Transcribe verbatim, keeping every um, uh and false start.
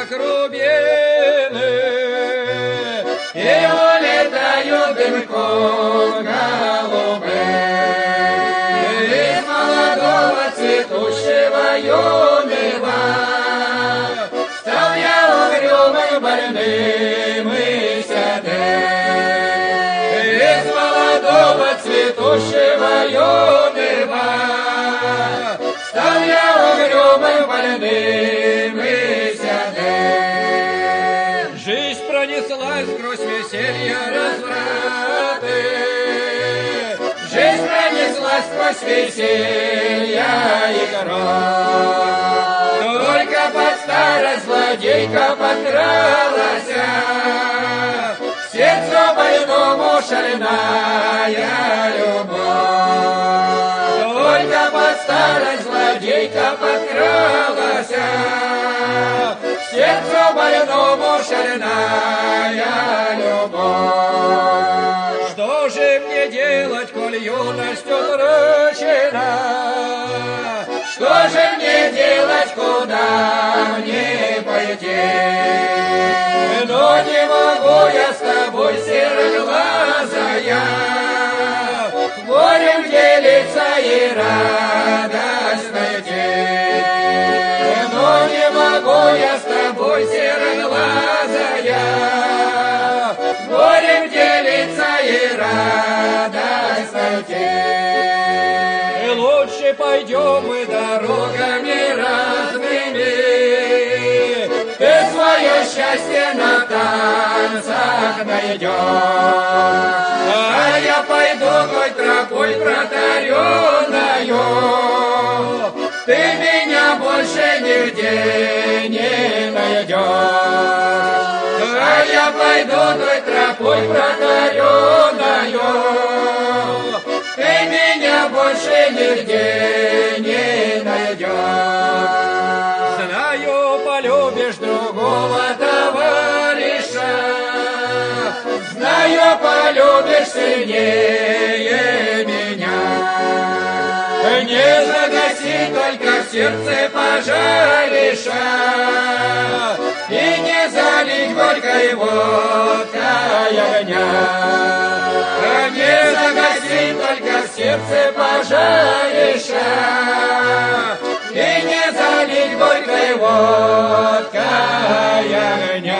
как рубины, и улетают дымком голубым. Из молодого цветущего юного стал я угрюмым, больным и седым. Из молодого цветущего юного стал я угрюмым, больным и седым. Жизнь пронеслась сквозь веселье развраты, жизнь пронеслась сквозь веселья и кровь. Только под старость злодейка подкралась, сердцу больному шальная любовь. Только под старость злодейка подкралась, сердцу больному шальная любовь. Что же мне делать, коль юность утрачена? Что же мне делать, куда мне пойти? Но не могу я с тобой, сероглазая, горем делиться и радость найти. Но не могу я с тобой, сероглазая, горем делиться и радость найти. И лучше пойдем мы дорогами разными, ты свое счастье на танцах найдешь. А я пойду той тропой протаренною, ты меня больше нигде не найдешь. А я пойду той тропой протаренною, ты меня больше нигде не найдешь. Знаю, полюбишь другого товарища, знаю, полюбишь сильнее меня. Не загаси только в сердце пожариша, и не залить горькой водкой огня. Не загаси только в сердце пожариша, и не залить горькой водкой огня.